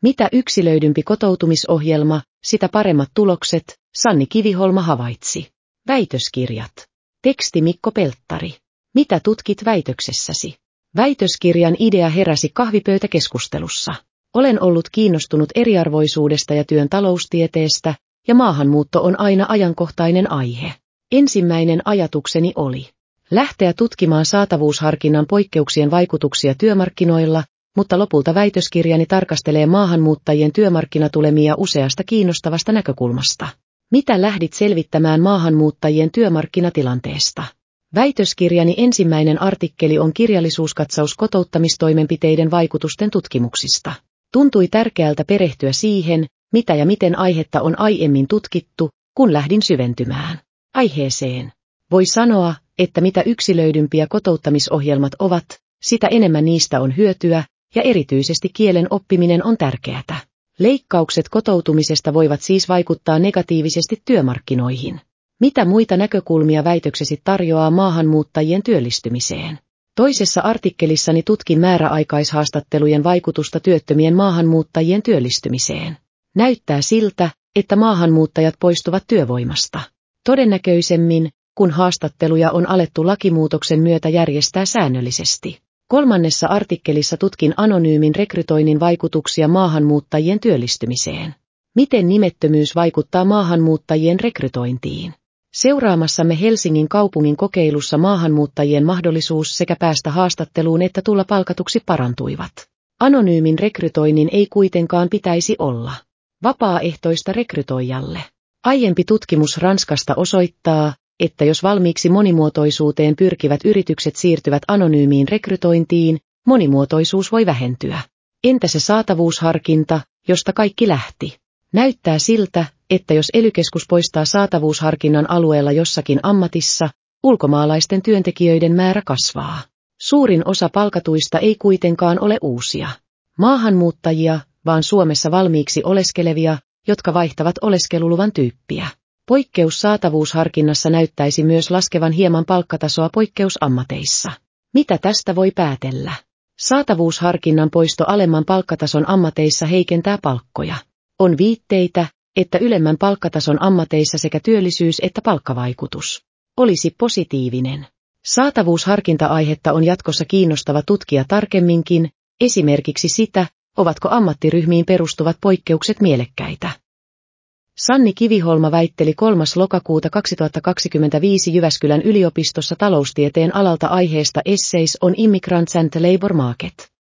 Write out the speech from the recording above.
Mitä yksilöidympi kotoutumisohjelma, sitä paremmat tulokset, Sanni Kiviholma havaitsi. Väitöskirjat. Teksti Mikko Pelttari. Mitä tutkit väitöksessäsi? Väitöskirjan idea heräsi kahvipöytäkeskustelussa. Olen ollut kiinnostunut eriarvoisuudesta ja työn taloustieteestä, ja maahanmuutto on aina ajankohtainen aihe. Ensimmäinen ajatukseni oli lähteä tutkimaan saatavuusharkinnan poikkeuksien vaikutuksia työmarkkinoilla, mutta lopulta väitöskirjani tarkastelee maahanmuuttajien työmarkkinatulemia useasta kiinnostavasta näkökulmasta. Mitä lähdit selvittämään maahanmuuttajien työmarkkinatilanteesta? Väitöskirjani ensimmäinen artikkeli on kirjallisuuskatsaus kotouttamistoimenpiteiden vaikutusten tutkimuksista. Tuntui tärkeältä perehtyä siihen, mitä ja miten aihetta on aiemmin tutkittu, kun lähdin syventymään aiheeseen. Voi sanoa, että mitä yksilöidympiä kotouttamisohjelmat ovat, sitä enemmän niistä on hyötyä, ja erityisesti kielen oppiminen on tärkeää. Leikkaukset kotoutumisesta voivat siis vaikuttaa negatiivisesti työmarkkinoihin. Mitä muita näkökulmia väitöksesi tarjoaa maahanmuuttajien työllistymiseen? Toisessa artikkelissani tutkin määräaikaishaastattelujen vaikutusta työttömien maahanmuuttajien työllistymiseen. Näyttää siltä, että maahanmuuttajat poistuvat työvoimasta. Todennäköisemmin, kun haastatteluja on alettu lakimuutoksen myötä järjestää säännöllisesti. Kolmannessa artikkelissa tutkin anonyymin rekrytoinnin vaikutuksia maahanmuuttajien työllistymiseen. Miten nimettömyys vaikuttaa maahanmuuttajien rekrytointiin? Seuraamassamme Helsingin kaupungin kokeilussa maahanmuuttajien mahdollisuus sekä päästä haastatteluun että tulla palkatuksi parantuivat. Anonyymin rekrytoinnin ei kuitenkaan pitäisi olla vapaaehtoista rekrytoijalle. Aiempi tutkimus Ranskasta osoittaa, että jos valmiiksi monimuotoisuuteen pyrkivät yritykset siirtyvät anonyymiin rekrytointiin, monimuotoisuus voi vähentyä. Entä se saatavuusharkinta, josta kaikki lähti? Näyttää siltä, että jos ely-keskus poistaa saatavuusharkinnan alueella jossakin ammatissa, ulkomaalaisten työntekijöiden määrä kasvaa. Suurin osa palkatuista ei kuitenkaan ole uusia maahanmuuttajia, vaan Suomessa valmiiksi oleskelevia, jotka vaihtavat oleskeluluvan tyyppiä. Poikkeus saatavuusharkinnassa näyttäisi myös laskevan hieman palkkatasoa poikkeusammateissa. Mitä tästä voi päätellä? Saatavuusharkinnan poisto alemman palkkatason ammateissa heikentää palkkoja. On viitteitä, että ylemmän palkkatason ammateissa sekä työllisyys- että palkkavaikutus olisi positiivinen. Saatavuusharkinta-aihetta on jatkossa kiinnostava tutkia tarkemminkin, esimerkiksi sitä, ovatko ammattiryhmiin perustuvat poikkeukset mielekkäitä. Sanni Kiviholma väitteli 3. lokakuuta 2025 Jyväskylän yliopistossa taloustieteen alalta aiheesta Essays on Immigrants and Labor Market.